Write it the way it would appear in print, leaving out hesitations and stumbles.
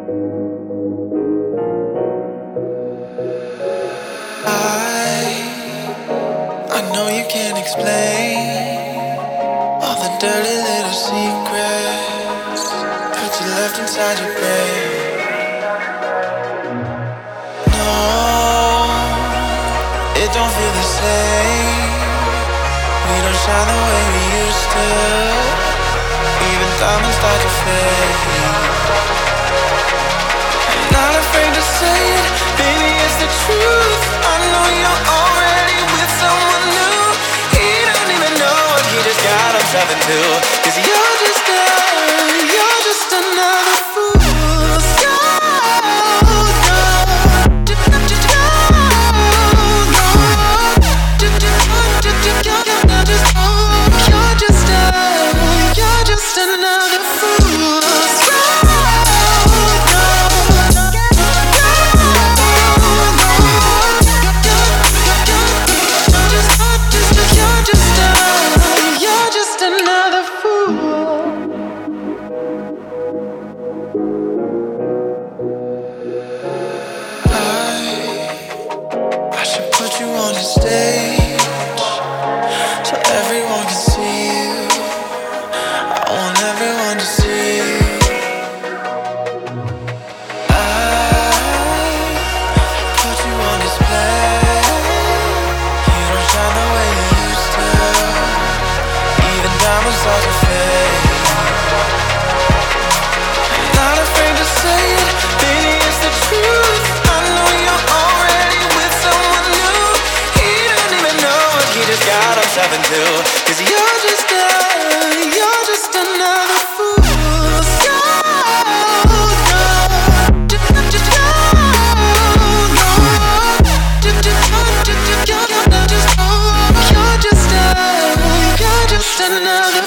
I know you can't explain all the dirty little secrets that you left inside your brain. No, it don't feel the same. We don't shine the way we used to. Even diamonds start to fade. I'm not afraid to say it, baby, it's the truth. I know you're already with someone new. He don't even know what he just got himself into. 'Cause you're just another fool. So go, just go, go. You're just another fool. So you're just another fool. I should put you on the stage so everyone can see you. I want everyone to see you. I put you on display. You don't shine the way you used to. Even diamonds start to fade. I'm not afraid to say it, baby, it's the truth. I know you're already with someone new. He don't even know what he just got himself into. 'Cause you're just another fool. So go, just go, go. You're just another